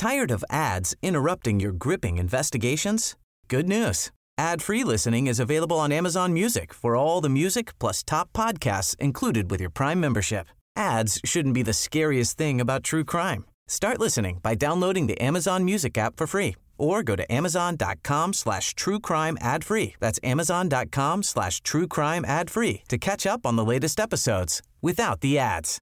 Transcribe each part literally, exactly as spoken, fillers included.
Tired of ads interrupting your gripping investigations? Good news. Ad-free listening is available on Amazon Music for all the music plus top podcasts included with your Prime membership. Ads shouldn't be the scariest thing about true crime. Start listening by downloading the Amazon Music app for free or go to amazon.com slash true crime ad free. That's amazon.com slash true crime ad free to catch up on the latest episodes without the ads.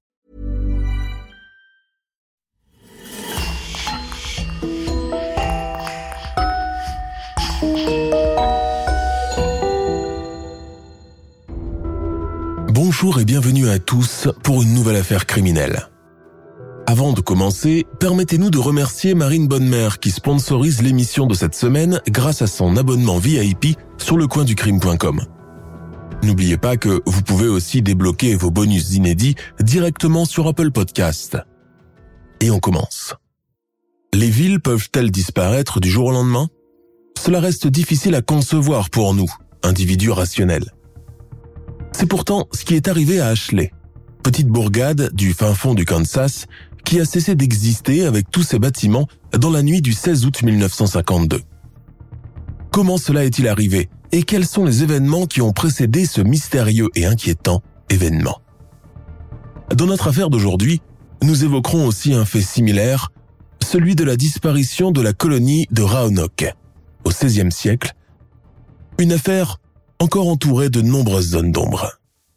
Bonjour et bienvenue à tous pour une nouvelle affaire criminelle. Avant de commencer, permettez-nous de remercier Marine Bonnemère qui sponsorise l'émission de cette semaine grâce à son abonnement V I P sur lecoinducrime point com. N'oubliez pas que vous pouvez aussi débloquer vos bonus inédits directement sur Apple Podcast. Et on commence. Les villes peuvent-elles disparaître du jour au lendemain ? Cela reste difficile à concevoir pour nous, individus rationnels. C'est pourtant ce qui est arrivé à Ashley, petite bourgade du fin fond du Kansas qui a cessé d'exister avec tous ses bâtiments dans la nuit du seize août mille neuf cent cinquante-deux. Comment cela est-il arrivé et quels sont les événements qui ont précédé ce mystérieux et inquiétant événement ? Dans notre affaire d'aujourd'hui, nous évoquerons aussi un fait similaire, celui de la disparition de la colonie de Roanoke au seizième siècle, une affaire encore entourée de nombreuses zones d'ombre.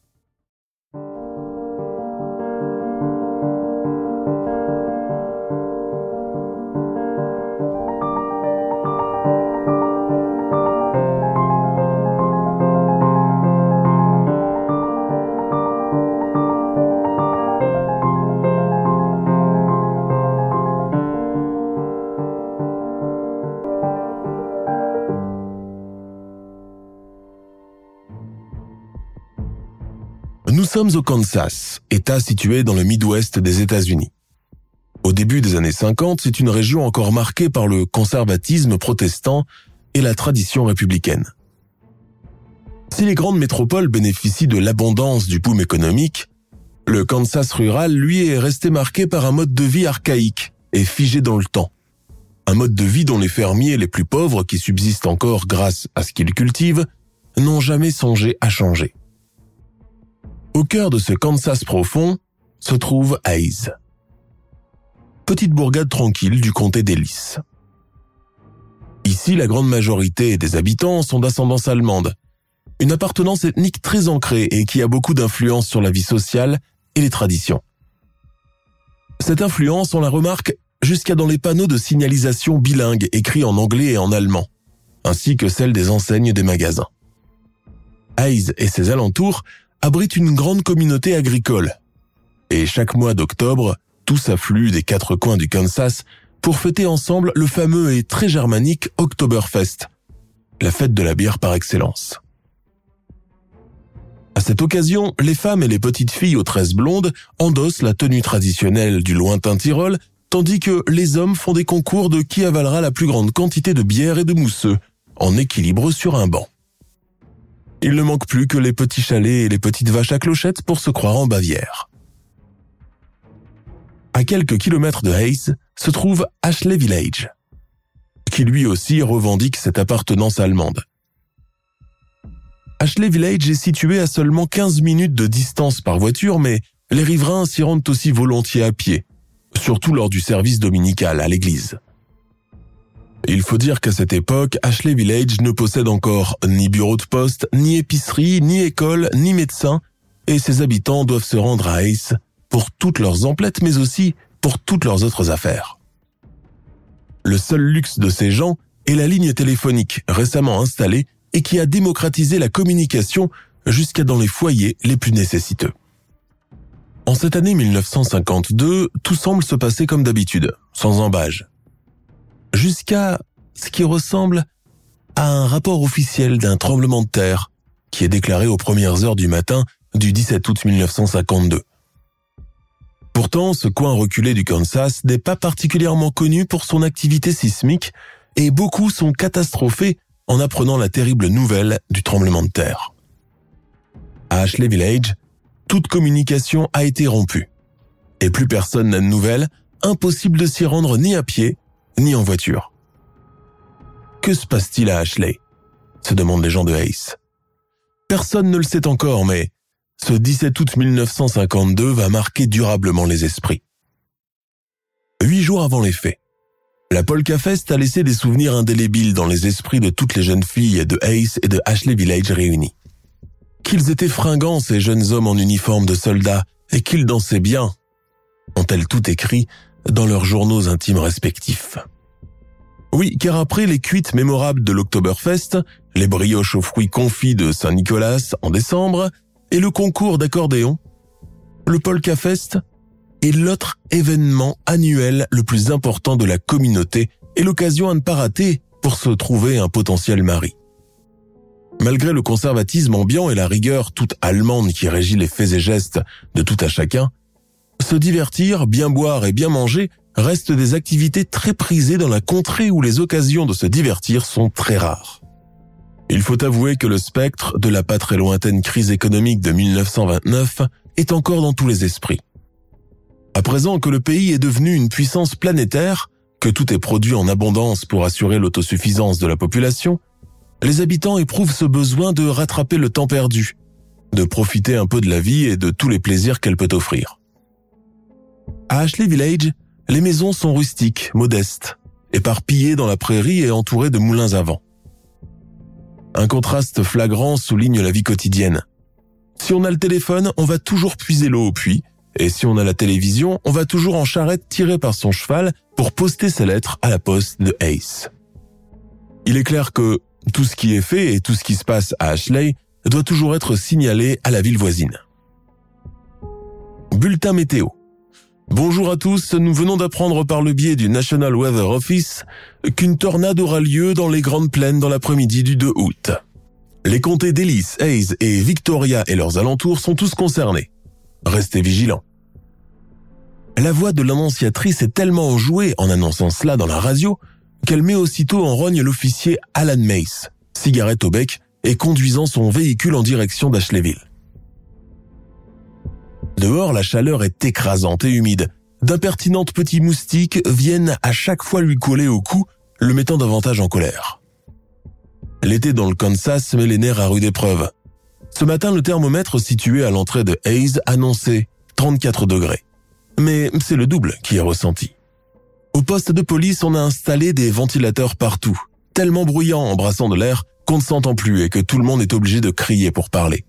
Nous sommes au Kansas, État situé dans le Midwest des États-Unis. Au début des années cinquante, c'est une région encore marquée par le conservatisme protestant et la tradition républicaine. Si les grandes métropoles bénéficient de l'abondance du boom économique, le Kansas rural, lui, est resté marqué par un mode de vie archaïque et figé dans le temps. Un mode de vie dont les fermiers les plus pauvres, qui subsistent encore grâce à ce qu'ils cultivent, n'ont jamais songé à changer. Au cœur de ce Kansas profond se trouve Hays, petite bourgade tranquille du comté d'Ellis. Ici, la grande majorité des habitants sont d'ascendance allemande, une appartenance ethnique très ancrée et qui a beaucoup d'influence sur la vie sociale et les traditions. Cette influence, on la remarque jusqu'à dans les panneaux de signalisation bilingues écrits en anglais et en allemand, ainsi que celle des enseignes des magasins. Hays et ses alentours abrite une grande communauté agricole. Et chaque mois d'octobre, tous affluent des quatre coins du Kansas pour fêter ensemble le fameux et très germanique Oktoberfest, la fête de la bière par excellence. À cette occasion, les femmes et les petites filles aux tresses blondes endossent la tenue traditionnelle du lointain Tyrol, tandis que les hommes font des concours de qui avalera la plus grande quantité de bière et de mousseux, en équilibre sur un banc. Il ne manque plus que les petits chalets et les petites vaches à clochettes pour se croire en Bavière. À quelques kilomètres de Hays se trouve Ashley Village, qui lui aussi revendique cette appartenance allemande. Ashley Village est situé à seulement quinze minutes de distance par voiture, mais les riverains s'y rendent aussi volontiers à pied, surtout lors du service dominical à l'église. Il faut dire qu'à cette époque, Ashley Village ne possède encore ni bureau de poste, ni épicerie, ni école, ni médecin, et ses habitants doivent se rendre à Hays pour toutes leurs emplettes, mais aussi pour toutes leurs autres affaires. Le seul luxe de ces gens est la ligne téléphonique récemment installée et qui a démocratisé la communication jusqu'à dans les foyers les plus nécessiteux. En cette année mille neuf cent cinquante-deux, tout semble se passer comme d'habitude, sans embâge. Jusqu'à ce qui ressemble à un rapport officiel d'un tremblement de terre qui est déclaré aux premières heures du matin du dix-sept août mille neuf cent cinquante-deux. Pourtant, ce coin reculé du Kansas n'est pas particulièrement connu pour son activité sismique et beaucoup sont catastrophés en apprenant la terrible nouvelle du tremblement de terre. À Ashley Village, toute communication a été rompue. Et plus personne n'a de nouvelles, impossible de s'y rendre ni à pied, ni en voiture. Que se passe-t-il à Ashley ? Se demandent les gens de Ace. Personne ne le sait encore, mais ce dix-sept août mille neuf cent cinquante-deux va marquer durablement les esprits. Huit jours avant les faits, la Polka Fest a laissé des souvenirs indélébiles dans les esprits de toutes les jeunes filles de Ace et de Ashley Village réunies. Qu'ils étaient fringants, ces jeunes hommes en uniforme de soldats, et qu'ils dansaient bien, ont-elles tout écrit dans leurs journaux intimes respectifs. Oui, car après les cuites mémorables de l'Oktoberfest, les brioches aux fruits confits de Saint-Nicolas en décembre et le concours d'accordéon, le Polka Fest est l'autre événement annuel le plus important de la communauté et l'occasion à ne pas rater pour se trouver un potentiel mari. Malgré le conservatisme ambiant et la rigueur toute allemande qui régit les faits et gestes de tout à chacun, se divertir, bien boire et bien manger restent des activités très prisées dans la contrée où les occasions de se divertir sont très rares. Il faut avouer que le spectre de la pas très lointaine crise économique de mille neuf cent vingt-neuf est encore dans tous les esprits. À présent que le pays est devenu une puissance planétaire, que tout est produit en abondance pour assurer l'autosuffisance de la population, les habitants éprouvent ce besoin de rattraper le temps perdu, de profiter un peu de la vie et de tous les plaisirs qu'elle peut offrir. À Ashley Village, les maisons sont rustiques, modestes, éparpillées dans la prairie et entourées de moulins à vent. Un contraste flagrant souligne la vie quotidienne. Si on a le téléphone, on va toujours puiser l'eau au puits, et si on a la télévision, on va toujours en charrette tirée par son cheval pour poster ses lettres à la poste de Ace. Il est clair que tout ce qui est fait et tout ce qui se passe à Ashley doit toujours être signalé à la ville voisine. Bulletin météo. Bonjour à tous, nous venons d'apprendre par le biais du National Weather Office qu'une tornade aura lieu dans les Grandes Plaines dans l'après-midi du deux août. Les comtés d'Ellis, Hayes et Victoria et leurs alentours sont tous concernés. Restez vigilants. La voix de l'annonciatrice est tellement enjouée en annonçant cela dans la radio qu'elle met aussitôt en rogne l'officier Alan Mace, cigarette au bec et conduisant son véhicule en direction d'Ashleyville. Dehors, la chaleur est écrasante et humide. D'impertinentes petits moustiques viennent à chaque fois lui coller au cou, le mettant davantage en colère. L'été dans le Kansas met les nerfs à rude épreuve. Ce matin, le thermomètre situé à l'entrée de Hayes annonçait trente-quatre degrés. Mais c'est le double qui est ressenti. Au poste de police, on a installé des ventilateurs partout, tellement bruyants en brassant de l'air qu'on ne s'entend plus et que tout le monde est obligé de crier pour parler.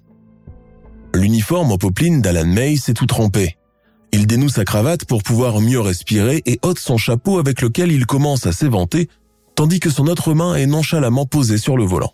L'uniforme en popeline d'Alan Mace est tout trempé. Il dénoue sa cravate pour pouvoir mieux respirer et ôte son chapeau avec lequel il commence à s'éventer, tandis que son autre main est nonchalamment posée sur le volant.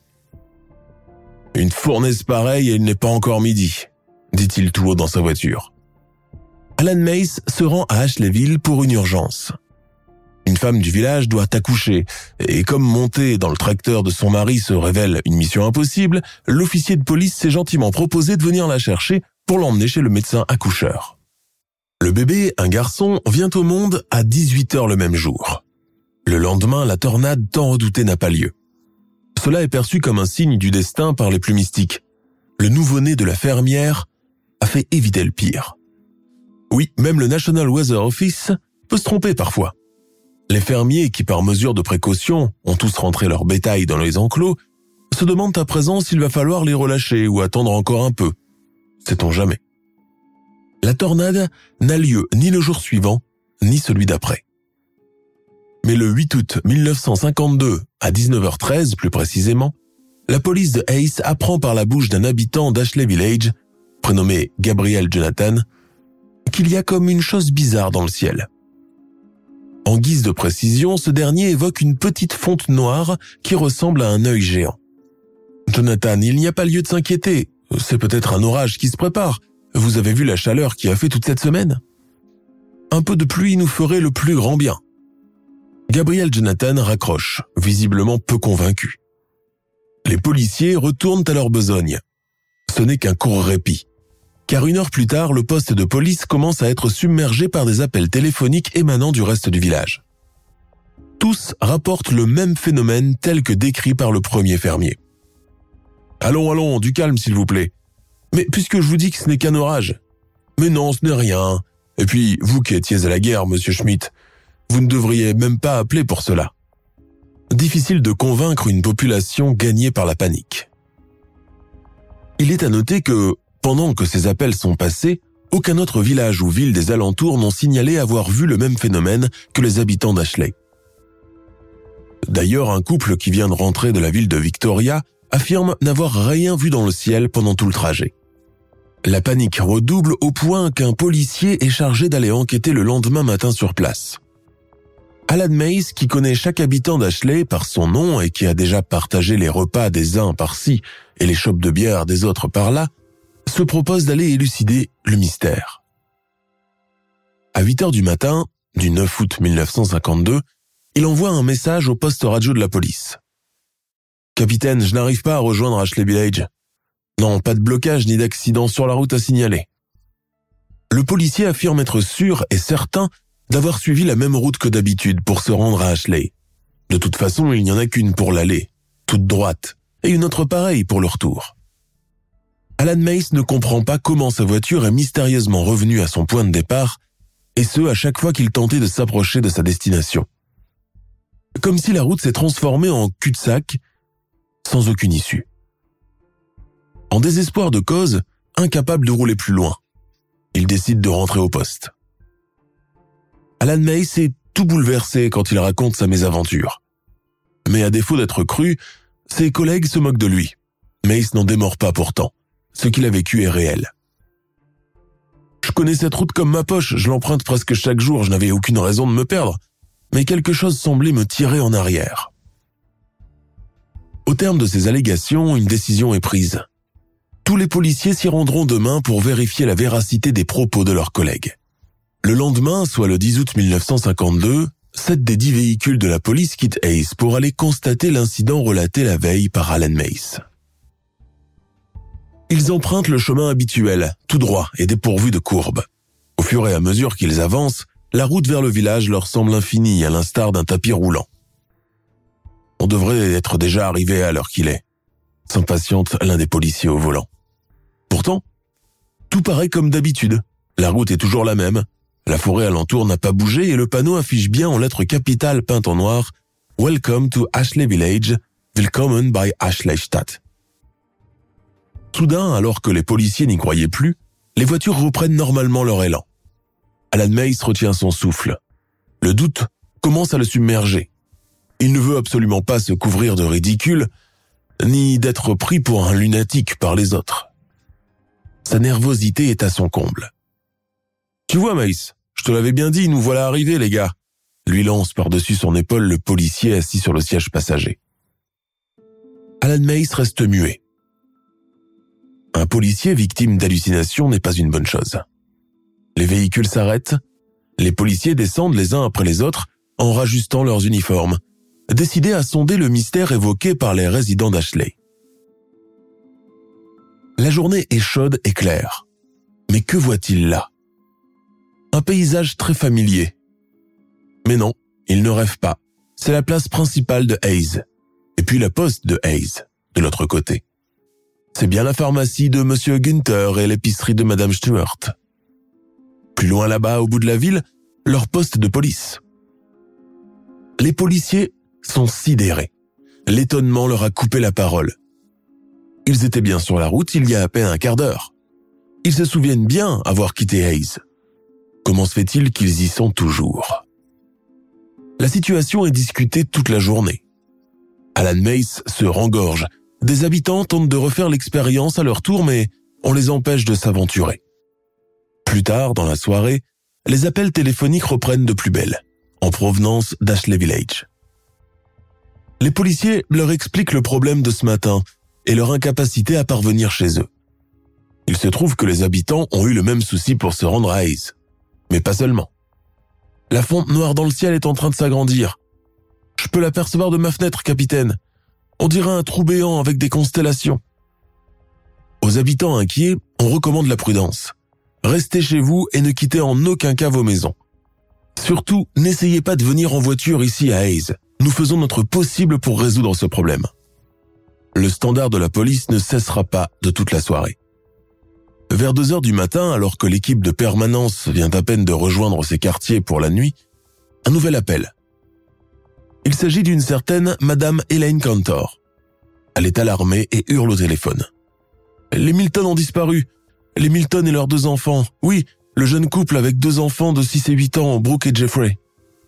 « Une fournaise pareille et il n'est pas encore midi », dit-il tout haut dans sa voiture. Alan Mace se rend à Ashleyville pour une urgence. Une femme du village doit accoucher, et comme monter dans le tracteur de son mari se révèle une mission impossible, l'officier de police s'est gentiment proposé de venir la chercher pour l'emmener chez le médecin accoucheur. Le bébé, un garçon, vient au monde à dix-huit heures le même jour. Le lendemain, la tornade tant redoutée n'a pas lieu. Cela est perçu comme un signe du destin par les plus mystiques. Le nouveau-né de la fermière a fait éviter le pire. Oui, même le National Weather Office peut se tromper parfois. Les fermiers qui, par mesure de précaution, ont tous rentré leur bétail dans les enclos, se demandent à présent s'il va falloir les relâcher ou attendre encore un peu. Sait-on jamais. La tornade n'a lieu ni le jour suivant, ni celui d'après. Mais le huit août mille neuf cent cinquante-deux, à dix-neuf heures treize plus précisément, la police de Ace apprend par la bouche d'un habitant d'Ashley Village, prénommé Gabriel Jonathan, qu'il y a comme une chose bizarre dans le ciel. En guise de précision, ce dernier évoque une petite fonte noire qui ressemble à un œil géant. « Jonathan, il n'y a pas lieu de s'inquiéter. C'est peut-être un orage qui se prépare. Vous avez vu la chaleur qui a fait toute cette semaine ? Un peu de pluie nous ferait le plus grand bien. » Gabriel Jonathan raccroche, visiblement peu convaincu. Les policiers retournent à leur besogne. Ce n'est qu'un court répit. Car une heure plus tard, le poste de police commence à être submergé par des appels téléphoniques émanant du reste du village. Tous rapportent le même phénomène tel que décrit par le premier fermier. « Allons, allons, du calme s'il vous plaît. Mais puisque je vous dis que ce n'est qu'un orage. Mais non, ce n'est rien. Et puis, vous qui étiez à la guerre, monsieur Schmidt, Vous ne devriez même pas appeler pour cela. Difficile de convaincre une population gagnée par la panique. Il est à noter que, pendant que ces appels sont passés, aucun autre village ou ville des alentours n'ont signalé avoir vu le même phénomène que les habitants d'Ashley. D'ailleurs, un couple qui vient de rentrer de la ville de Victoria affirme n'avoir rien vu dans le ciel pendant tout le trajet. La panique redouble au point qu'un policier est chargé d'aller enquêter le lendemain matin sur place. Alan Mace, qui connaît chaque habitant d'Ashley par son nom et qui a déjà partagé les repas des uns par-ci et les chopes de bière des autres par-là, se propose d'aller élucider le mystère. À huit heures du matin, du neuf août mille neuf cent cinquante-deux, il envoie un message au poste radio de la police. « Capitaine, je n'arrive pas à rejoindre Ashley Village. Non, pas de blocage ni d'accident sur la route à signaler. » Le policier affirme être sûr et certain d'avoir suivi la même route que d'habitude pour se rendre à Ashley. De toute façon, il n'y en a qu'une pour l'aller, toute droite, et une autre pareille pour le retour. Alan Mace ne comprend pas comment sa voiture est mystérieusement revenue à son point de départ, et ce à chaque fois qu'il tentait de s'approcher de sa destination. Comme si la route s'est transformée en cul-de-sac, sans aucune issue. En désespoir de cause, incapable de rouler plus loin, il décide de rentrer au poste. Alan Mace est tout bouleversé quand il raconte sa mésaventure. Mais à défaut d'être cru, ses collègues se moquent de lui. Mace n'en démord pas pourtant. Ce qu'il a vécu est réel. Je connais cette route comme ma poche, je l'emprunte presque chaque jour, je n'avais aucune raison de me perdre. Mais quelque chose semblait me tirer en arrière. Au terme de ces allégations, une décision est prise. Tous les policiers s'y rendront demain pour vérifier la véracité des propos de leurs collègues. Le lendemain, soit le dix août mille neuf cent cinquante-deux, sept des dix véhicules de la police quittent Hayes pour aller constater l'incident relaté la veille par Alan Mace. Ils empruntent le chemin habituel, tout droit et dépourvu de courbes. Au fur et à mesure qu'ils avancent, la route vers le village leur semble infinie à l'instar d'un tapis roulant. On devrait être déjà arrivé à l'heure qu'il est, s'impatiente l'un des policiers au volant. Pourtant, tout paraît comme d'habitude. La route est toujours la même. La forêt alentour n'a pas bougé et le panneau affiche bien en lettres capitales peintes en noir « Welcome to Ashley Village, Willkommen bei Ashleystadt ». Soudain, alors que les policiers n'y croyaient plus, les voitures reprennent normalement leur élan. Alan Mace retient son souffle. Le doute commence à le submerger. Il ne veut absolument pas se couvrir de ridicule, ni d'être pris pour un lunatique par les autres. Sa nervosité est à son comble. « Tu vois, Mace, je te l'avais bien dit, nous voilà arrivés, les gars !» lui lance par-dessus son épaule le policier assis sur le siège passager. Alan Mace reste muet. Un policier victime d'hallucinations n'est pas une bonne chose. Les véhicules s'arrêtent, les policiers descendent les uns après les autres en rajustant leurs uniformes, décidés à sonder le mystère évoqué par les résidents d'Ashley. La journée est chaude et claire. Mais que voit-il là ? Un paysage très familier. Mais non, il ne rêve pas. C'est la place principale de Hayes. Et puis la poste de Hayes, de l'autre côté. C'est bien la pharmacie de Monsieur Günther et l'épicerie de Madame Stewart. Plus loin là-bas, au bout de la ville, leur poste de police. Les policiers sont sidérés. L'étonnement leur a coupé la parole. Ils étaient bien sur la route il y a à peine un quart d'heure. Ils se souviennent bien avoir quitté Hayes. Comment se fait-il qu'ils y sont toujours ? La situation est discutée toute la journée. Alan Mace se rengorge. Des habitants tentent de refaire l'expérience à leur tour, mais on les empêche de s'aventurer. Plus tard, dans la soirée, les appels téléphoniques reprennent de plus belle, en provenance d'Ashley Village. Les policiers leur expliquent le problème de ce matin et leur incapacité à parvenir chez eux. Il se trouve que les habitants ont eu le même souci pour se rendre à Hayes. Mais pas seulement. La fonte noire dans le ciel est en train de s'agrandir. Je peux l'apercevoir de ma fenêtre, capitaine. On dirait un trou béant avec des constellations. Aux habitants inquiets, on recommande la prudence. Restez chez vous et ne quittez en aucun cas vos maisons. Surtout, n'essayez pas de venir en voiture ici à Hayes. Nous faisons notre possible pour résoudre ce problème. Le standard de la police ne cessera pas de toute la soirée. Vers deux heures du matin, alors que l'équipe de permanence vient à peine de rejoindre ses quartiers pour la nuit, un nouvel appel. Il s'agit d'une certaine Madame Elaine Cantor. Elle est alarmée et hurle au téléphone. Les Milton ont disparu. Les Milton et leurs deux enfants. Oui, le jeune couple avec deux enfants de six et huit ans, Brooke et Jeffrey.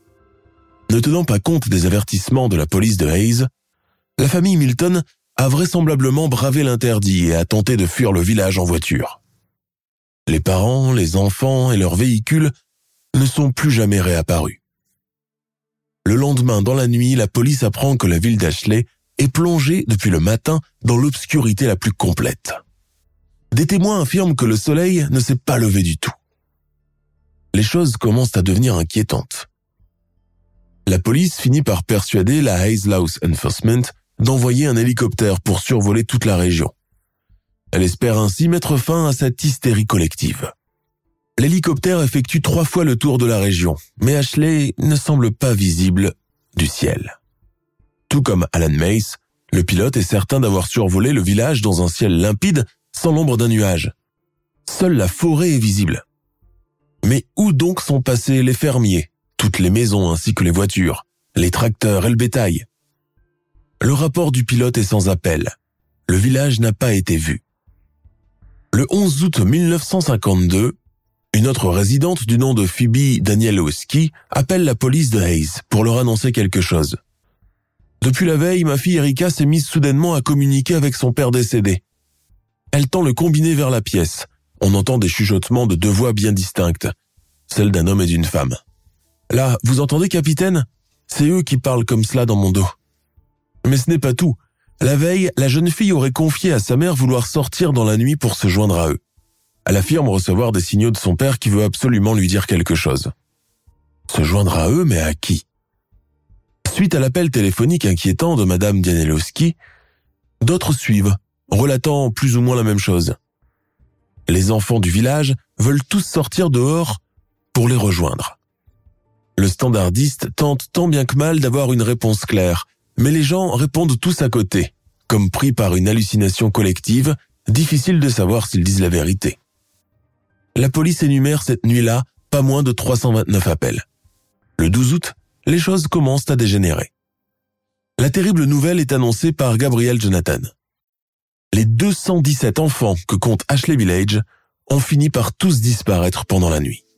Ne tenant pas compte des avertissements de la police de Hayes, la famille Milton a vraisemblablement bravé l'interdit et a tenté de fuir le village en voiture. Les parents, les enfants et leurs véhicules ne sont plus jamais réapparus. Le lendemain, dans la nuit, la police apprend que la ville d'Ashley est plongée depuis le matin dans l'obscurité la plus complète. Des témoins affirment que le soleil ne s'est pas levé du tout. Les choses commencent à devenir inquiétantes. La police finit par persuader la Hayes Law Enforcement d'envoyer un hélicoptère pour survoler toute la région. Elle espère ainsi mettre fin à cette hystérie collective. L'hélicoptère effectue trois fois le tour de la région, mais Ashley ne semble pas visible du ciel. Tout comme Alan Mace, le pilote est certain d'avoir survolé le village dans un ciel limpide sans l'ombre d'un nuage. Seule la forêt est visible. Mais où donc sont passés les fermiers, toutes les maisons ainsi que les voitures, les tracteurs et le bétail? Le rapport du pilote est sans appel. Le village n'a pas été vu. Le onze août mille neuf cent cinquante-deux, une autre résidente du nom de Phoebe Danielowski appelle la police de Hayes pour leur annoncer quelque chose. Depuis la veille, ma fille Erika s'est mise soudainement à communiquer avec son père décédé. Elle tend le combiné vers la pièce. On entend des chuchotements de deux voix bien distinctes, celle d'un homme et d'une femme. Là, vous entendez, capitaine? C'est eux qui parlent comme cela dans mon dos. Mais ce n'est pas tout. La veille, la jeune fille aurait confié à sa mère vouloir sortir dans la nuit pour se joindre à eux. Elle affirme recevoir des signaux de son père qui veut absolument lui dire quelque chose. Se joindre à eux, mais à qui? Suite à l'appel téléphonique inquiétant de Madame Danielowski, d'autres suivent, relatant plus ou moins la même chose. Les enfants du village veulent tous sortir dehors pour les rejoindre. Le standardiste tente tant bien que mal d'avoir une réponse claire, mais les gens répondent tous à côté, comme pris par une hallucination collective, difficile de savoir s'ils disent la vérité. La police énumère cette nuit-là pas moins de trois cent vingt-neuf appels. Le douze août, les choses commencent à dégénérer. La terrible nouvelle est annoncée par Gabriel Jonathan. Les deux cent dix-sept enfants que compte Ashley Village ont fini par tous disparaître pendant la nuit.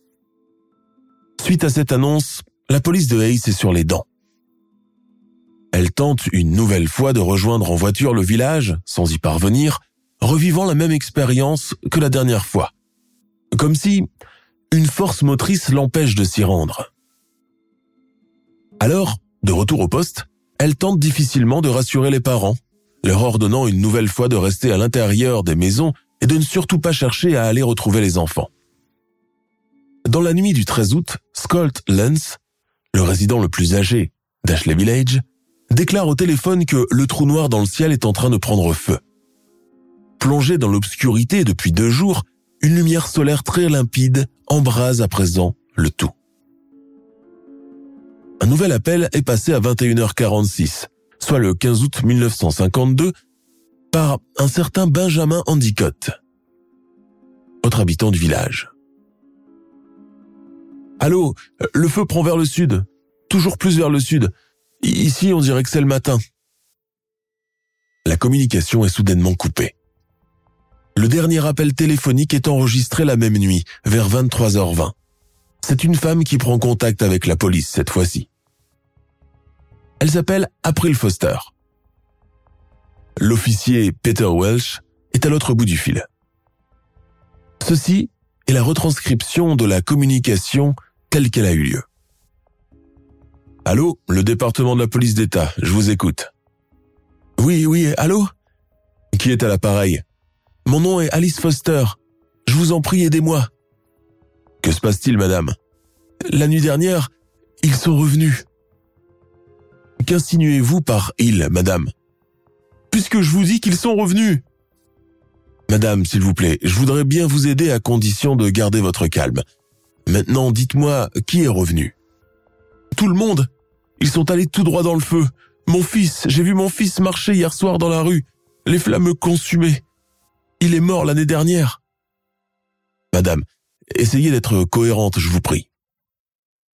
Suite à cette annonce, la police de Hayes est sur les dents. Elle tente une nouvelle fois de rejoindre en voiture le village, sans y parvenir, revivant la même expérience que la dernière fois. Comme si une force motrice l'empêche de s'y rendre. Alors, de retour au poste, elle tente difficilement de rassurer les parents, leur ordonnant une nouvelle fois de rester à l'intérieur des maisons et de ne surtout pas chercher à aller retrouver les enfants. Dans la nuit du treize août, Scott Lance, le résident le plus âgé d'Ashley Village, déclare au téléphone que le trou noir dans le ciel est en train de prendre feu. Plongé dans l'obscurité depuis deux jours, une lumière solaire très limpide embrase à présent le tout. Un nouvel appel est passé à vingt et une heures quarante-six, soit le quinze août mille neuf cent cinquante-deux, par un certain Benjamin Endicott, autre habitant du village. « Allô, le feu prend vers le sud, toujours plus vers le sud. Ici, on dirait que c'est le matin. » La communication est soudainement coupée. Le dernier appel téléphonique est enregistré la même nuit, vers vingt-trois heures vingt. C'est une femme qui prend contact avec la police cette fois-ci. Elle s'appelle April Foster. L'officier Peter Welch est à l'autre bout du fil. Ceci est la retranscription de la communication telle qu'elle a eu lieu. « Allô, le département de la police d'État, je vous écoute. »« Oui, oui, allô ? Qui est à l'appareil ? Mon nom est Alice Foster. Je vous en prie, aidez-moi. »« Que se passe-t-il, madame ? » ?»« La nuit dernière, ils sont revenus. »« Qu'insinuez-vous par « ils », madame ? » ?»« Puisque je vous dis qu'ils sont revenus. »« Madame, s'il vous plaît, je voudrais bien vous aider à condition de garder votre calme. Maintenant, dites-moi, qui est revenu ? » ?»« Tout le monde. Ils sont allés tout droit dans le feu. Mon fils, j'ai vu mon fils marcher hier soir dans la rue. Les flammes me consumaient. Il est mort l'année dernière. »« Madame, essayez d'être cohérente, je vous prie. »«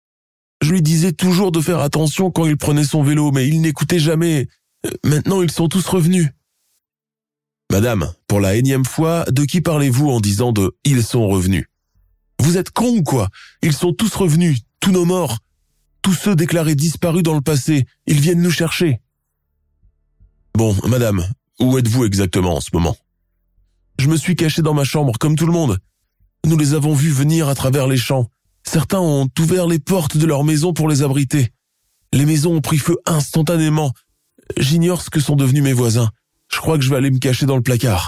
Je lui disais toujours de faire attention quand il prenait son vélo, mais il n'écoutait jamais. Maintenant, ils sont tous revenus. » Madame, pour la énième fois, de qui parlez-vous en disant de « ils sont revenus » ? Vous êtes con ou quoi ? Ils sont tous revenus, tous nos morts. Tous ceux déclarés disparus dans le passé, ils viennent nous chercher. Bon, madame, où êtes-vous exactement en ce moment ? Je me suis caché dans ma chambre, comme tout le monde. Nous les avons vus venir à travers les champs. Certains ont ouvert les portes de leur maison pour les abriter. Les maisons ont pris feu instantanément. J'ignore ce que sont devenus mes voisins. Je crois que je vais aller me cacher dans le placard.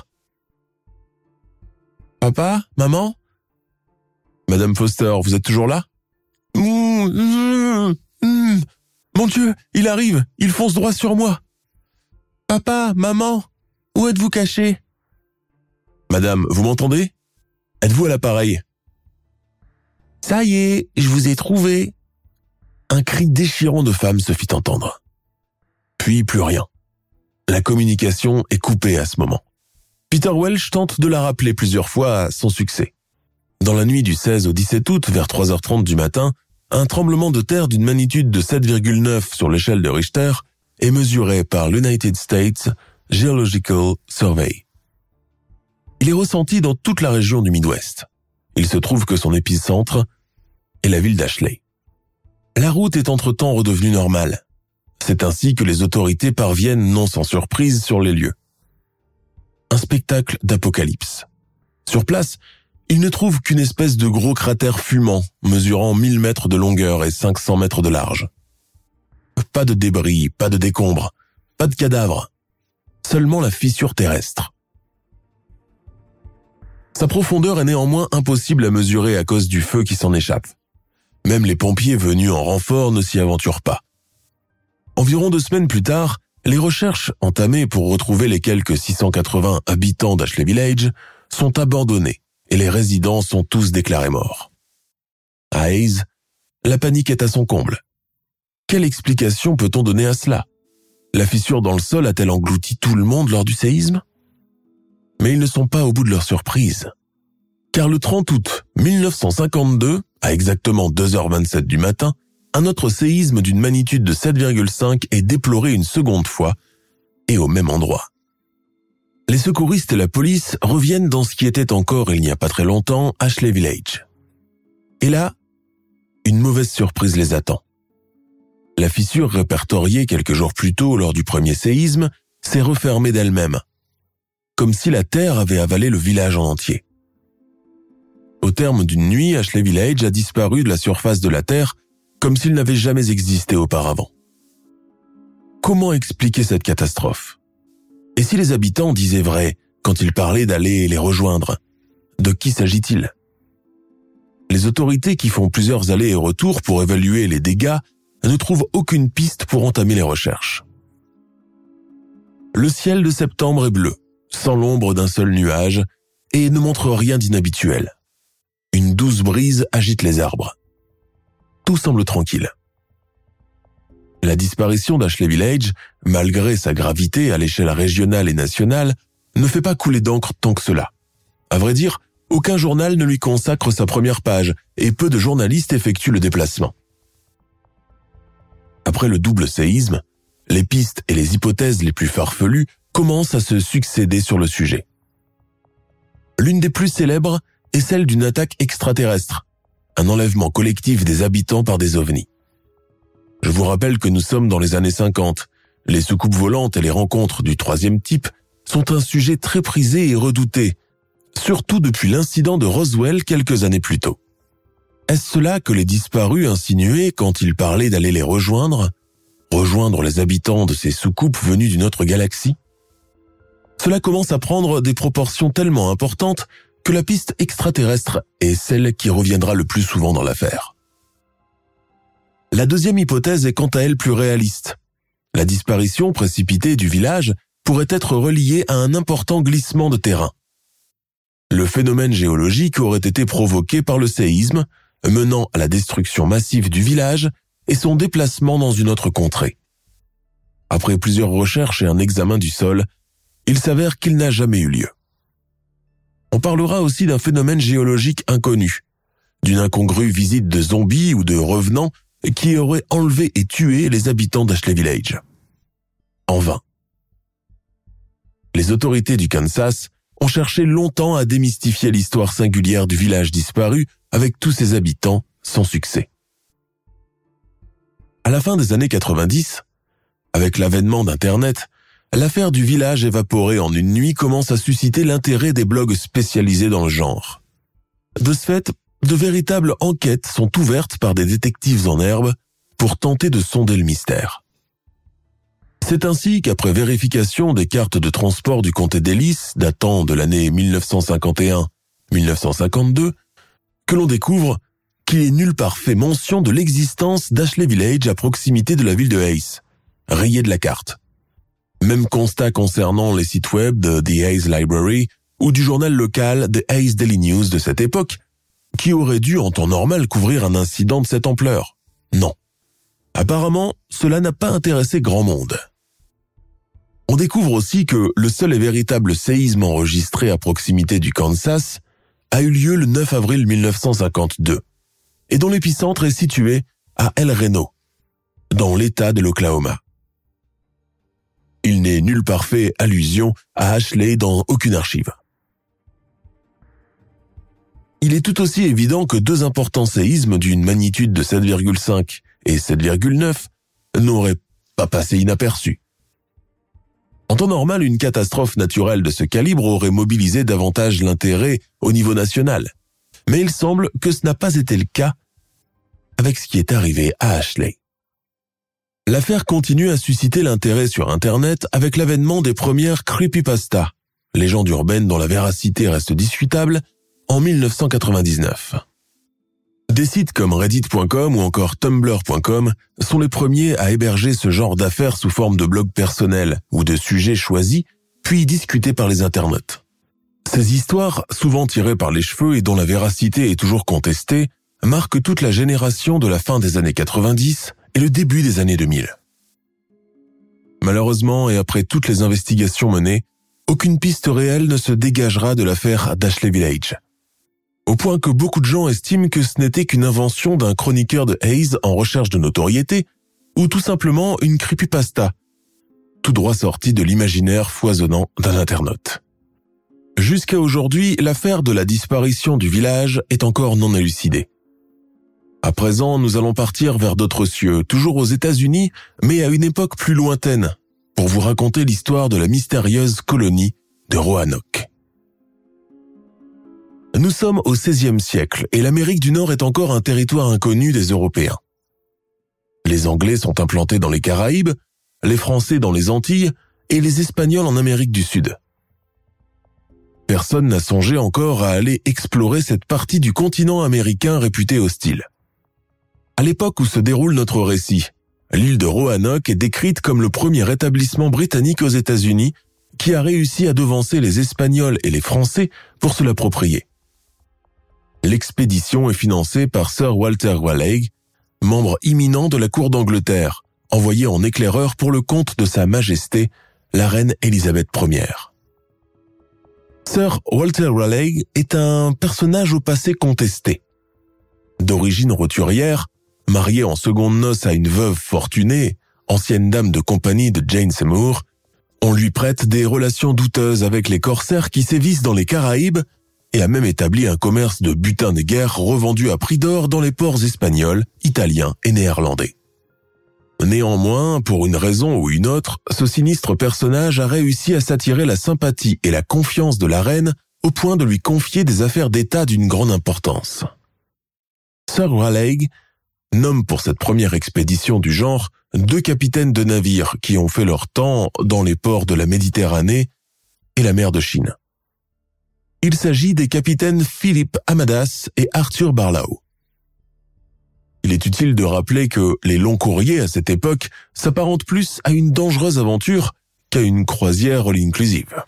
Papa ? Maman ? Madame Foster, vous êtes toujours là ? Mmh, mmh, mmh. Mon Dieu, il arrive, il fonce droit sur moi. Papa, maman, où êtes-vous cachés ? Madame, vous m'entendez ? Êtes-vous à l'appareil ? Ça y est, je vous ai trouvé. Un cri déchirant de femme se fit entendre. Puis plus rien. La communication est coupée à ce moment. Peter Welch tente de la rappeler plusieurs fois sans succès. Dans la nuit du seize au dix-sept août, vers trois heures trente du matin, un tremblement de terre d'une magnitude de sept virgule neuf sur l'échelle de Richter est mesuré par l'United States Geological Survey. Il est ressenti dans toute la région du Midwest. Il se trouve que son épicentre est la ville d'Ashley. La route est entre-temps redevenue normale. C'est ainsi que les autorités parviennent non sans surprise sur les lieux. Un spectacle d'apocalypse. Sur place, ils ne trouvent qu'une espèce de gros cratère fumant, mesurant mille mètres de longueur et cinq cents mètres de large. Pas de débris, pas de décombres, pas de cadavres. Seulement la fissure terrestre. Sa profondeur est néanmoins impossible à mesurer à cause du feu qui s'en échappe. Même les pompiers venus en renfort ne s'y aventurent pas. Environ deux semaines plus tard, les recherches entamées pour retrouver les quelques six cent quatre-vingts habitants d'Ashley Village sont abandonnées et les résidents sont tous déclarés morts. À Hays, la panique est à son comble. Quelle explication peut-on donner à cela ? La fissure dans le sol a-t-elle englouti tout le monde lors du séisme ? Mais ils ne sont pas au bout de leur surprise. Car le trente août mille neuf cent cinquante-deux, à exactement deux heures vingt-sept du matin, un autre séisme d'une magnitude de sept virgule cinq est déploré une seconde fois, et au même endroit. Les secouristes et la police reviennent dans ce qui était encore, il n'y a pas très longtemps, Ashley Village. Et là, une mauvaise surprise les attend. La fissure répertoriée quelques jours plus tôt lors du premier séisme s'est refermée d'elle-même, comme si la terre avait avalé le village en entier. Au terme d'une nuit, Ashley Village a disparu de la surface de la terre comme s'il n'avait jamais existé auparavant. Comment expliquer cette catastrophe ? Et si les habitants disaient vrai quand ils parlaient d'aller les rejoindre ? De qui s'agit-il ? Les autorités qui font plusieurs allers et retours pour évaluer les dégâts ne trouvent aucune piste pour entamer les recherches. Le ciel de septembre est bleu, sans l'ombre d'un seul nuage, et ne montre rien d'inhabituel. Une douce brise agite les arbres. Tout semble tranquille. La disparition d'Ashley Village, malgré sa gravité à l'échelle régionale et nationale, ne fait pas couler d'encre tant que cela. À vrai dire, aucun journal ne lui consacre sa première page et peu de journalistes effectuent le déplacement. Après le double séisme, les pistes et les hypothèses les plus farfelues commencent à se succéder sur le sujet. L'une des plus célèbres est celle d'une attaque extraterrestre, un enlèvement collectif des habitants par des ovnis. Je vous rappelle que nous sommes dans les années cinquante. Les soucoupes volantes et les rencontres du troisième type sont un sujet très prisé et redouté, surtout depuis l'incident de Roswell quelques années plus tôt. Est-ce cela que les disparus insinuaient quand ils parlaient d'aller les rejoindre, rejoindre les habitants de ces soucoupes venues d'une autre galaxie ? Cela commence à prendre des proportions tellement importantes que la piste extraterrestre est celle qui reviendra le plus souvent dans l'affaire. La deuxième hypothèse est quant à elle plus réaliste. La disparition précipitée du village pourrait être reliée à un important glissement de terrain. Le phénomène géologique aurait été provoqué par le séisme, menant à la destruction massive du village et son déplacement dans une autre contrée. Après plusieurs recherches et un examen du sol, il s'avère qu'il n'a jamais eu lieu. On parlera aussi d'un phénomène géologique inconnu, d'une incongrue visite de zombies ou de revenants qui aurait enlevé et tué les habitants d'Ashley Village. En vain. Les autorités du Kansas ont cherché longtemps à démystifier l'histoire singulière du village disparu avec tous ses habitants, sans succès. À la fin des années quatre-vingt-dix, avec l'avènement d'Internet, l'affaire du village évaporé en une nuit commence à susciter l'intérêt des blogs spécialisés dans le genre. De ce fait, de véritables enquêtes sont ouvertes par des détectives en herbe pour tenter de sonder le mystère. C'est ainsi qu'après vérification des cartes de transport du comté d'Ellis datant de l'année mille neuf cent cinquante et un à mille neuf cent cinquante-deux, que l'on découvre qu'il est nulle part fait mention de l'existence d'Ashley Village à proximité de la ville de Hays, rayée de la carte. Même constat concernant les sites web de The Hays Library ou du journal local The Hays Daily News de cette époque, qui aurait dû en temps normal couvrir un incident de cette ampleur. Non. Apparemment, cela n'a pas intéressé grand monde. On découvre aussi que le seul et véritable séisme enregistré à proximité du Kansas a eu lieu le neuf avril mille neuf cent cinquante-deux, et dont l'épicentre est situé à El Reno, dans l'État de l'Oklahoma. Il n'est nulle part fait allusion à Ashley dans aucune archive. Il est tout aussi évident que deux importants séismes d'une magnitude de sept virgule cinq et sept virgule neuf n'auraient pas passé inaperçus. En temps normal, une catastrophe naturelle de ce calibre aurait mobilisé davantage l'intérêt au niveau national. Mais il semble que ce n'a pas été le cas avec ce qui est arrivé à Ashley. L'affaire continue à susciter l'intérêt sur Internet avec l'avènement des premières creepypastas, légendes urbaines dont la véracité reste discutable, en mille neuf cent quatre-vingt-dix-neuf. Des sites comme reddit point com ou encore tumblr point com sont les premiers à héberger ce genre d'affaires sous forme de blogs personnels ou de sujets choisis, puis discutés par les internautes. Ces histoires, souvent tirées par les cheveux et dont la véracité est toujours contestée, marquent toute la génération de la fin des années quatre-vingt-dix et le début des années deux mille. Malheureusement, et après toutes les investigations menées, aucune piste réelle ne se dégagera de l'affaire d'Ashley Village. Au point que beaucoup de gens estiment que ce n'était qu'une invention d'un chroniqueur de Hays en recherche de notoriété, ou tout simplement une creepypasta, tout droit sorti de l'imaginaire foisonnant d'un internaute. Jusqu'à aujourd'hui, l'affaire de la disparition du village est encore non élucidée. À présent, nous allons partir vers d'autres cieux, toujours aux États-Unis, mais à une époque plus lointaine, pour vous raconter l'histoire de la mystérieuse colonie de Roanoke. Nous sommes au seizième siècle et l'Amérique du Nord est encore un territoire inconnu des Européens. Les Anglais sont implantés dans les Caraïbes, les Français dans les Antilles et les Espagnols en Amérique du Sud. Personne n'a songé encore à aller explorer cette partie du continent américain réputée hostile. À l'époque où se déroule notre récit, l'île de Roanoke est décrite comme le premier établissement britannique aux États-Unis qui a réussi à devancer les Espagnols et les Français pour se l'approprier. L'expédition est financée par Sir Walter Raleigh, membre imminent de la cour d'Angleterre, envoyé en éclaireur pour le compte de Sa Majesté, la reine Élisabeth première. Sir Walter Raleigh est un personnage au passé contesté. D'origine roturière, marié en secondes noces à une veuve fortunée, ancienne dame de compagnie de Jane Seymour, on lui prête des relations douteuses avec les corsaires qui sévissent dans les Caraïbes et a même établi un commerce de butin de guerre revendu à prix d'or dans les ports espagnols, italiens et néerlandais. Néanmoins, pour une raison ou une autre, ce sinistre personnage a réussi à s'attirer la sympathie et la confiance de la reine au point de lui confier des affaires d'État d'une grande importance. Sir Raleigh nomme pour cette première expédition du genre deux capitaines de navires qui ont fait leur temps dans les ports de la Méditerranée et la mer de Chine. Il s'agit des capitaines Philip Amadas et Arthur Barlow. Il est utile de rappeler que les longs courriers à cette époque s'apparentent plus à une dangereuse aventure qu'à une croisière all-inclusive.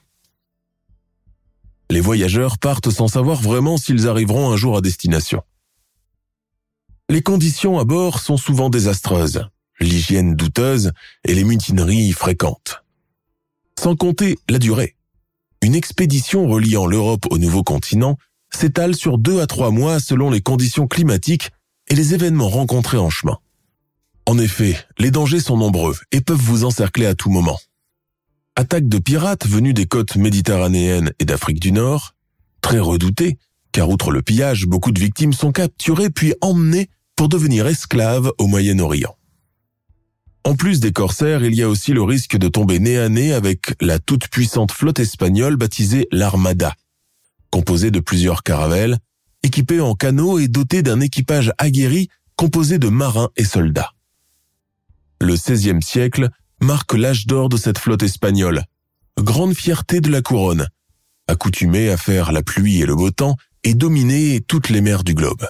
Les voyageurs partent sans savoir vraiment s'ils arriveront un jour à destination. Les conditions à bord sont souvent désastreuses, l'hygiène douteuse et les mutineries fréquentes. Sans compter la durée. Une expédition reliant l'Europe au nouveau continent s'étale sur deux à trois mois selon les conditions climatiques et les événements rencontrés en chemin. En effet, les dangers sont nombreux et peuvent vous encercler à tout moment. Attaques de pirates venus des côtes méditerranéennes et d'Afrique du Nord, très redoutées, car outre le pillage, beaucoup de victimes sont capturées puis emmenées pour devenir esclaves au Moyen-Orient. En plus des corsaires, il y a aussi le risque de tomber nez à nez avec la toute-puissante flotte espagnole baptisée l'Armada, composée de plusieurs caravelles, équipée en canots et dotée d'un équipage aguerri composé de marins et soldats. Le seizième siècle marque l'âge d'or de cette flotte espagnole, grande fierté de la couronne, accoutumée à faire la pluie et le beau temps et dominer toutes les mers du globe.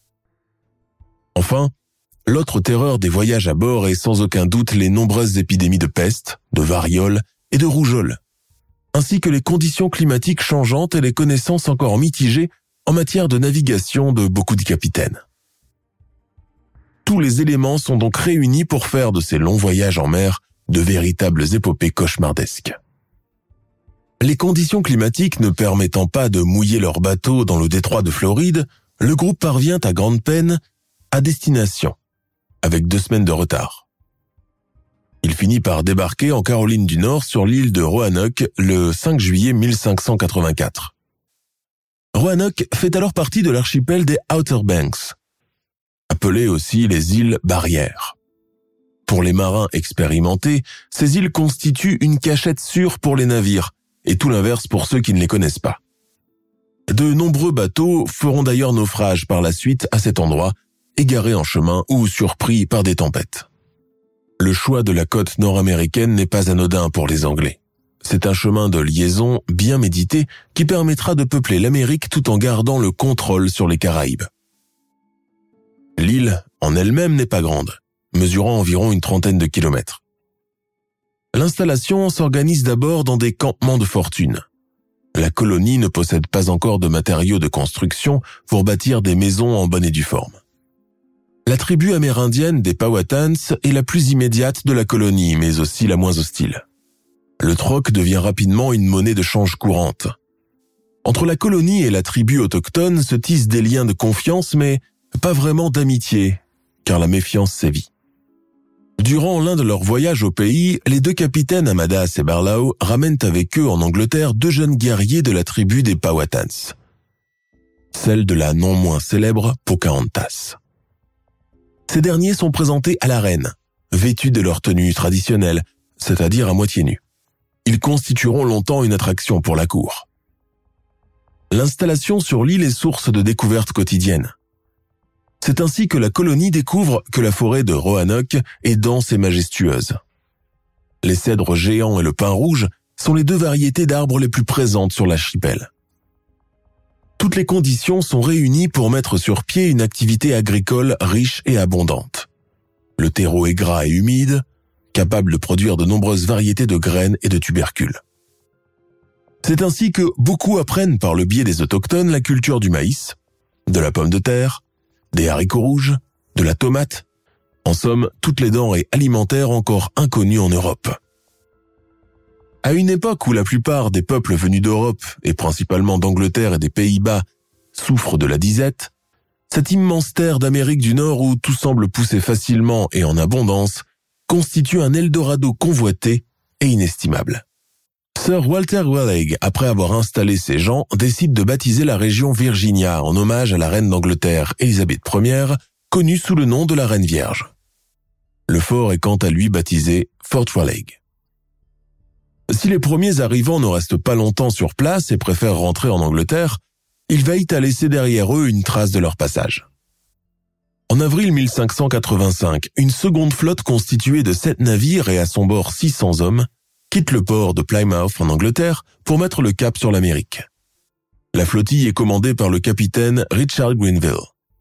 Enfin, l'autre terreur des voyages à bord est sans aucun doute les nombreuses épidémies de peste, de variole et de rougeole, ainsi que les conditions climatiques changeantes et les connaissances encore mitigées en matière de navigation de beaucoup de capitaines. Tous les éléments sont donc réunis pour faire de ces longs voyages en mer de véritables épopées cauchemardesques. Les conditions climatiques ne permettant pas de mouiller leur bateau dans le détroit de Floride, le groupe parvient à grande peine à destination, avec deux semaines de retard. Il finit par débarquer en Caroline du Nord sur l'île de Roanoke le cinq juillet mille cinq cent quatre-vingt-quatre. Roanoke fait alors partie de l'archipel des Outer Banks, appelées aussi les îles Barrières. Pour les marins expérimentés, ces îles constituent une cachette sûre pour les navires, et tout l'inverse pour ceux qui ne les connaissent pas. De nombreux bateaux feront d'ailleurs naufrage par la suite à cet endroit, égarés en chemin ou surpris par des tempêtes. Le choix de la côte nord-américaine n'est pas anodin pour les Anglais. C'est un chemin de liaison bien médité qui permettra de peupler l'Amérique tout en gardant le contrôle sur les Caraïbes. L'île, en elle-même, n'est pas grande, mesurant environ une trentaine de kilomètres. L'installation s'organise d'abord dans des campements de fortune. La colonie ne possède pas encore de matériaux de construction pour bâtir des maisons en bonne et due forme. La tribu amérindienne des Powhatans est la plus immédiate de la colonie, mais aussi la moins hostile. Le troc devient rapidement une monnaie de change courante. Entre la colonie et la tribu autochtone se tissent des liens de confiance, mais pas vraiment d'amitié, car la méfiance sévit. Durant l'un de leurs voyages au pays, les deux capitaines Amadas et Barlow ramènent avec eux en Angleterre deux jeunes guerriers de la tribu des Powhatans, celle de la non moins célèbre Pocahontas. Ces derniers sont présentés à la reine, vêtus de leur tenue traditionnelle, c'est-à-dire à moitié nus. Ils constitueront longtemps une attraction pour la cour. L'installation sur l'île est source de découvertes quotidiennes. C'est ainsi que la colonie découvre que la forêt de Roanoke est dense et majestueuse. Les cèdres géants et le pin rouge sont les deux variétés d'arbres les plus présentes sur l'archipel. Toutes les conditions sont réunies pour mettre sur pied une activité agricole riche et abondante. Le terreau est gras et humide, capable de produire de nombreuses variétés de graines et de tubercules. C'est ainsi que beaucoup apprennent par le biais des autochtones la culture du maïs, de la pomme de terre, des haricots rouges, de la tomate, en somme, toutes les denrées alimentaires encore inconnues en Europe. À une époque où la plupart des peuples venus d'Europe, et principalement d'Angleterre et des Pays-Bas, souffrent de la disette, cette immense terre d'Amérique du Nord où tout semble pousser facilement et en abondance, constitue un Eldorado convoité et inestimable. Sir Walter Raleigh, après avoir installé ses gens, décide de baptiser la région Virginia en hommage à la reine d'Angleterre, Élisabeth première, connue sous le nom de la Reine Vierge. Le fort est quant à lui baptisé Fort Raleigh. Si les premiers arrivants ne restent pas longtemps sur place et préfèrent rentrer en Angleterre, ils veillent à laisser derrière eux une trace de leur passage. En avril mille cinq cent quatre-vingt-cinq, une seconde flotte constituée de sept navires et à son bord six cents hommes quitte le port de Plymouth en Angleterre pour mettre le cap sur l'Amérique. La flottille est commandée par le capitaine Richard Grenville.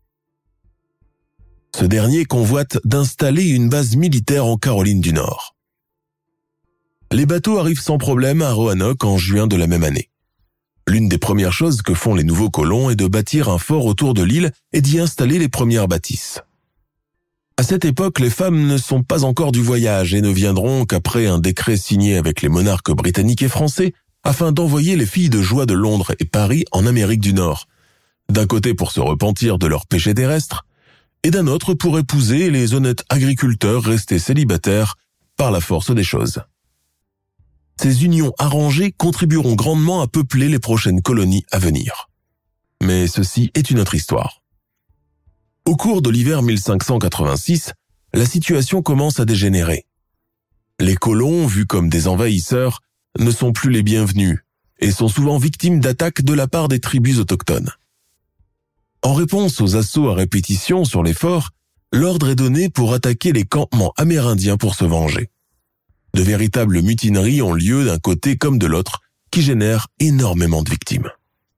Ce dernier convoite d'installer une base militaire en Caroline du Nord. Les bateaux arrivent sans problème à Roanoke en juin de la même année. L'une des premières choses que font les nouveaux colons est de bâtir un fort autour de l'île et d'y installer les premières bâtisses. À cette époque, les femmes ne sont pas encore du voyage et ne viendront qu'après un décret signé avec les monarques britanniques et français afin d'envoyer les filles de joie de Londres et Paris en Amérique du Nord, d'un côté pour se repentir de leur péché terrestre et d'un autre pour épouser les honnêtes agriculteurs restés célibataires par la force des choses. Ces unions arrangées contribueront grandement à peupler les prochaines colonies à venir. Mais ceci est une autre histoire. Au cours de l'hiver mille cinq cent quatre-vingt-six, la situation commence à dégénérer. Les colons, vus comme des envahisseurs, ne sont plus les bienvenus et sont souvent victimes d'attaques de la part des tribus autochtones. En réponse aux assauts à répétition sur les forts, l'ordre est donné pour attaquer les campements amérindiens pour se venger. De véritables mutineries ont lieu d'un côté comme de l'autre, qui génèrent énormément de victimes.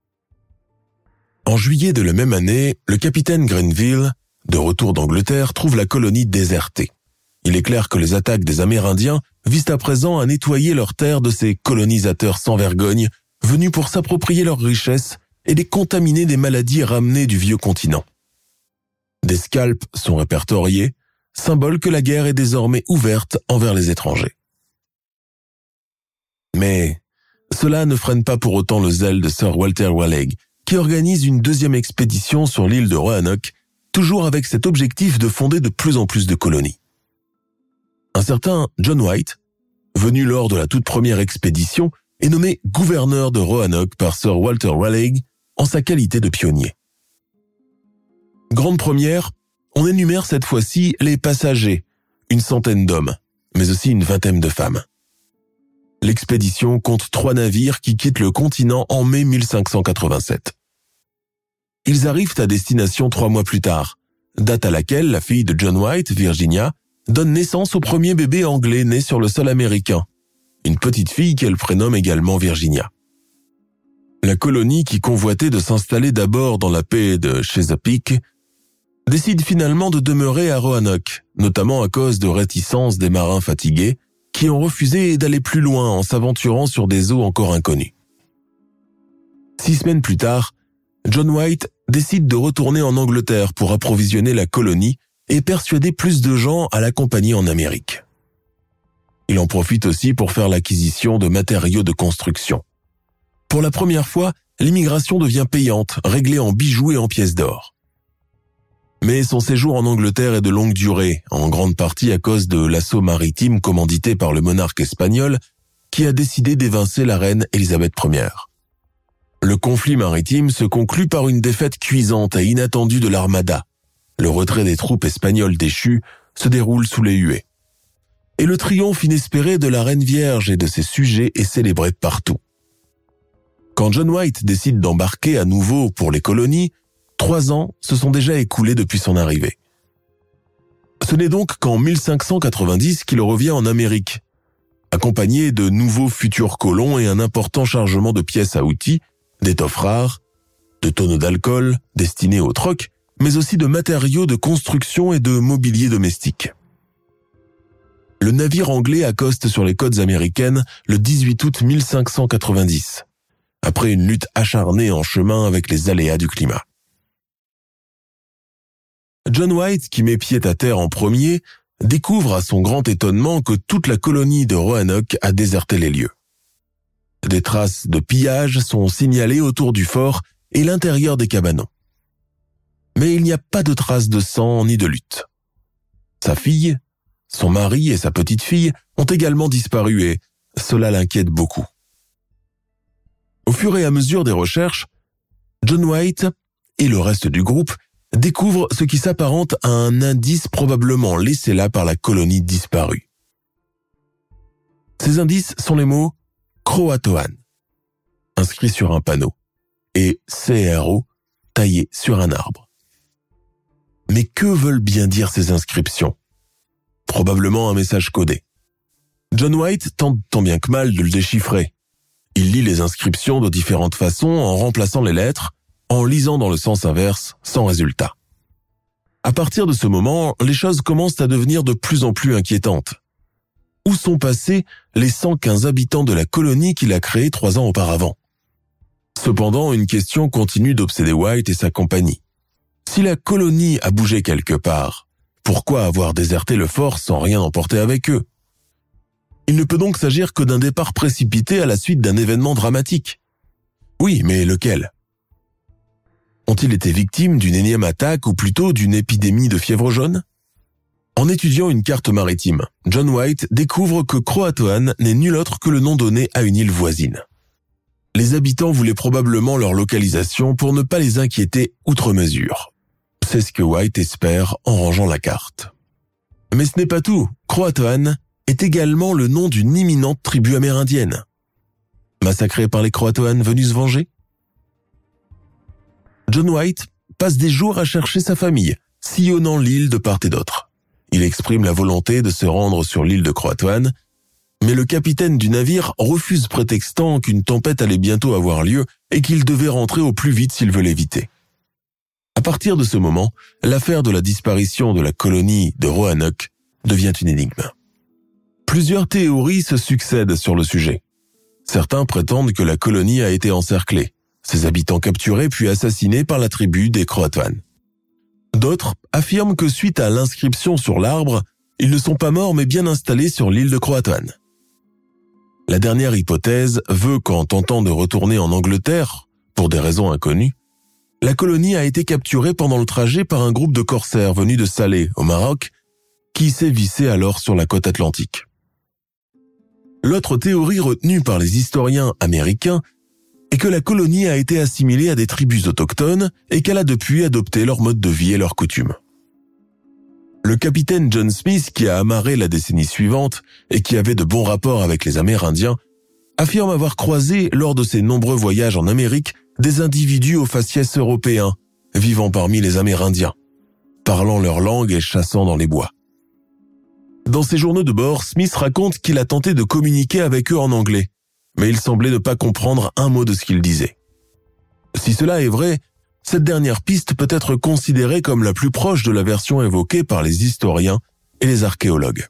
En juillet de la même année, le capitaine Grenville, de retour d'Angleterre, trouve la colonie désertée. Il est clair que les attaques des Amérindiens visent à présent à nettoyer leurs terres de ces colonisateurs sans vergogne, venus pour s'approprier leurs richesses et les contaminer des maladies ramenées du vieux continent. Des scalps sont répertoriés, symbole que la guerre est désormais ouverte envers les étrangers. Mais cela ne freine pas pour autant le zèle de Sir Walter Raleigh, qui organise une deuxième expédition sur l'île de Roanoke, toujours avec cet objectif de fonder de plus en plus de colonies. Un certain John White, venu lors de la toute première expédition, est nommé gouverneur de Roanoke par Sir Walter Raleigh en sa qualité de pionnier. Grande première, on énumère cette fois-ci les passagers, une centaine d'hommes, mais aussi une vingtaine de femmes. L'expédition compte trois navires qui quittent le continent en mai mille cinq cent quatre-vingt-sept. Ils arrivent à destination trois mois plus tard, date à laquelle la fille de John White, Virginia, donne naissance au premier bébé anglais né sur le sol américain, une petite fille qu'elle prénomme également Virginia. La colonie qui convoitait de s'installer d'abord dans la baie de Chesapeake décide finalement de demeurer à Roanoke, notamment à cause de réticences des marins fatigués qui ont refusé d'aller plus loin en s'aventurant sur des eaux encore inconnues. Six semaines plus tard, John White décide de retourner en Angleterre pour approvisionner la colonie et persuader plus de gens à l'accompagner en Amérique. Il en profite aussi pour faire l'acquisition de matériaux de construction. Pour la première fois, l'immigration devient payante, réglée en bijoux et en pièces d'or. Mais son séjour en Angleterre est de longue durée, en grande partie à cause de l'assaut maritime commandité par le monarque espagnol qui a décidé d'évincer la reine Élisabeth première. Le conflit maritime se conclut par une défaite cuisante et inattendue de l'armada. Le retrait des troupes espagnoles déchues se déroule sous les huées. Et le triomphe inespéré de la reine vierge et de ses sujets est célébré partout. Quand John White décide d'embarquer à nouveau pour les colonies, trois ans se sont déjà écoulés depuis son arrivée. Ce n'est donc qu'en mille cinq cent quatre-vingt-dix qu'il revient en Amérique, accompagné de nouveaux futurs colons et un important chargement de pièces à outils, d'étoffes rares, de tonneaux d'alcool destinés au troc, mais aussi de matériaux de construction et de mobilier domestique. Le navire anglais accoste sur les côtes américaines le dix-huit août mille cinq cent quatre-vingt-dix, après une lutte acharnée en chemin avec les aléas du climat. John White, qui met pied à terre en premier, découvre à son grand étonnement que toute la colonie de Roanoke a déserté les lieux. Des traces de pillage sont signalées autour du fort et l'intérieur des cabanons. Mais il n'y a pas de traces de sang ni de lutte. Sa fille, son mari et sa petite-fille ont également disparu et cela l'inquiète beaucoup. Au fur et à mesure des recherches, John White et le reste du groupe découvrent ce qui s'apparente à un indice probablement laissé là par la colonie disparue. Ces indices sont les mots « Croatoan » inscrits sur un panneau et « C R O » taillés sur un arbre. Mais que veulent bien dire ces inscriptions ? Probablement un message codé. John White tente tant bien que mal de le déchiffrer. Il lit les inscriptions de différentes façons en remplaçant les lettres, en lisant dans le sens inverse, sans résultat. À partir de ce moment, les choses commencent à devenir de plus en plus inquiétantes. Où sont passés les cent quinze habitants de la colonie qu'il a créée trois ans auparavant ? Cependant, une question continue d'obséder White et sa compagnie. Si la colonie a bougé quelque part, pourquoi avoir déserté le fort sans rien emporter avec eux ? Il ne peut donc s'agir que d'un départ précipité à la suite d'un événement dramatique. Oui, mais lequel ? Ont-ils été victimes d'une énième attaque ou plutôt d'une épidémie de fièvre jaune ? En étudiant une carte maritime, John White découvre que Croatoan n'est nul autre que le nom donné à une île voisine. Les habitants voulaient probablement leur localisation pour ne pas les inquiéter outre mesure. C'est ce que White espère en rangeant la carte. Mais ce n'est pas tout. Croatoan est également le nom d'une imminente tribu amérindienne. Massacrée par les Croatoans venus se venger ? John White passe des jours à chercher sa famille, sillonnant l'île de part et d'autre. Il exprime la volonté de se rendre sur l'île de Croatoan, mais le capitaine du navire refuse prétextant qu'une tempête allait bientôt avoir lieu et qu'il devait rentrer au plus vite s'il veut l'éviter. À partir de ce moment, l'affaire de la disparition de la colonie de Roanoke devient une énigme. Plusieurs théories se succèdent sur le sujet. Certains prétendent que la colonie a été encerclée, ses habitants capturés puis assassinés par la tribu des Croatoans. D'autres affirment que suite à l'inscription sur l'arbre, ils ne sont pas morts mais bien installés sur l'île de Croatoan. La dernière hypothèse veut qu'en tentant de retourner en Angleterre, pour des raisons inconnues, la colonie a été capturée pendant le trajet par un groupe de corsaires venus de Salé, au Maroc, qui s'est vissé alors sur la côte atlantique. L'autre théorie retenue par les historiens américains est que la colonie a été assimilée à des tribus autochtones et qu'elle a depuis adopté leur mode de vie et leurs coutumes. Le capitaine John Smith, qui a amarré la décennie suivante et qui avait de bons rapports avec les Amérindiens, affirme avoir croisé, lors de ses nombreux voyages en Amérique, des individus au faciès européen, vivant parmi les Amérindiens, parlant leur langue et chassant dans les bois. Dans ses journaux de bord, Smith raconte qu'il a tenté de communiquer avec eux en anglais, mais il semblait ne pas comprendre un mot de ce qu'ils disaient. Si cela est vrai, cette dernière piste peut être considérée comme la plus proche de la version évoquée par les historiens et les archéologues.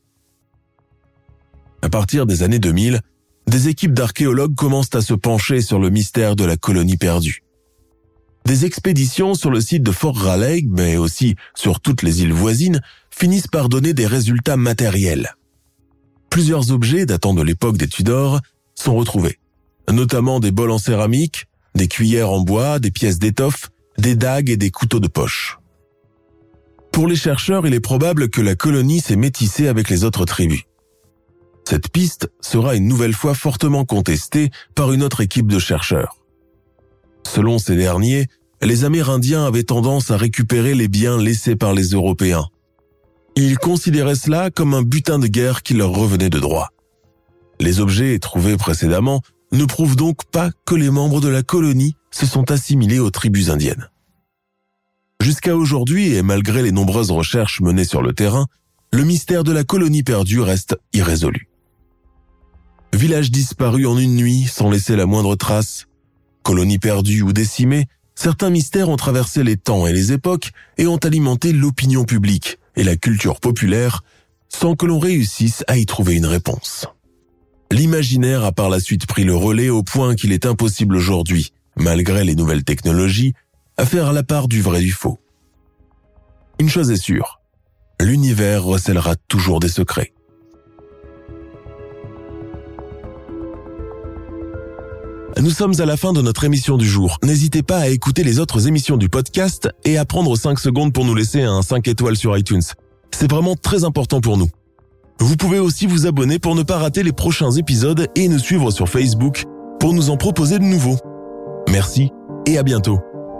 À partir des années deux mille, des équipes d'archéologues commencent à se pencher sur le mystère de la colonie perdue. Des expéditions sur le site de Fort Raleigh, mais aussi sur toutes les îles voisines, finissent par donner des résultats matériels. Plusieurs objets datant de l'époque des Tudors sont retrouvés, notamment des bols en céramique, des cuillères en bois, des pièces d'étoffe, des dagues et des couteaux de poche. Pour les chercheurs, il est probable que la colonie s'est métissée avec les autres tribus. Cette piste sera une nouvelle fois fortement contestée par une autre équipe de chercheurs. Selon ces derniers, les Amérindiens avaient tendance à récupérer les biens laissés par les Européens. Ils considéraient cela comme un butin de guerre qui leur revenait de droit. Les objets trouvés précédemment ne prouvent donc pas que les membres de la colonie se sont assimilés aux tribus indiennes. Jusqu'à aujourd'hui, et malgré les nombreuses recherches menées sur le terrain, le mystère de la colonie perdue reste irrésolu. Village disparu en une nuit sans laisser la moindre trace, colonie perdue ou décimée, certains mystères ont traversé les temps et les époques et ont alimenté l'opinion publique et la culture populaire sans que l'on réussisse à y trouver une réponse. L'imaginaire a par la suite pris le relais au point qu'il est impossible aujourd'hui, malgré les nouvelles technologies, à faire la part du vrai du faux. Une chose est sûre, l'univers recèlera toujours des secrets. Nous sommes à la fin de notre émission du jour. N'hésitez pas à écouter les autres émissions du podcast et à prendre cinq secondes pour nous laisser un cinq étoiles sur iTunes. C'est vraiment très important pour nous. Vous pouvez aussi vous abonner pour ne pas rater les prochains épisodes et nous suivre sur Facebook pour nous en proposer de nouveaux. Merci et à bientôt.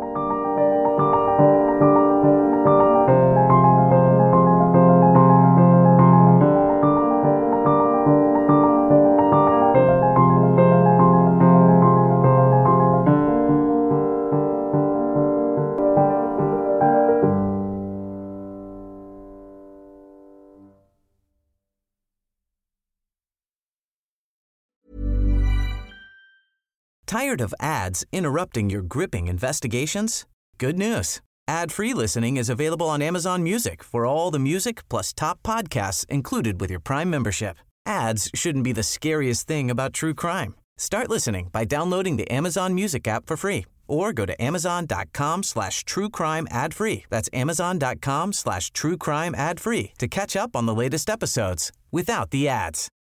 Tired of ads interrupting your gripping investigations? Good news. Ad-free listening is available on Amazon Music for all the music plus top podcasts included with your Prime membership. Ads shouldn't be the scariest thing about true crime. Start listening by downloading the Amazon Music app for free or go to amazon.com slash true crime ad free. That's amazon.com slash true crime ad free to catch up on the latest episodes without the ads.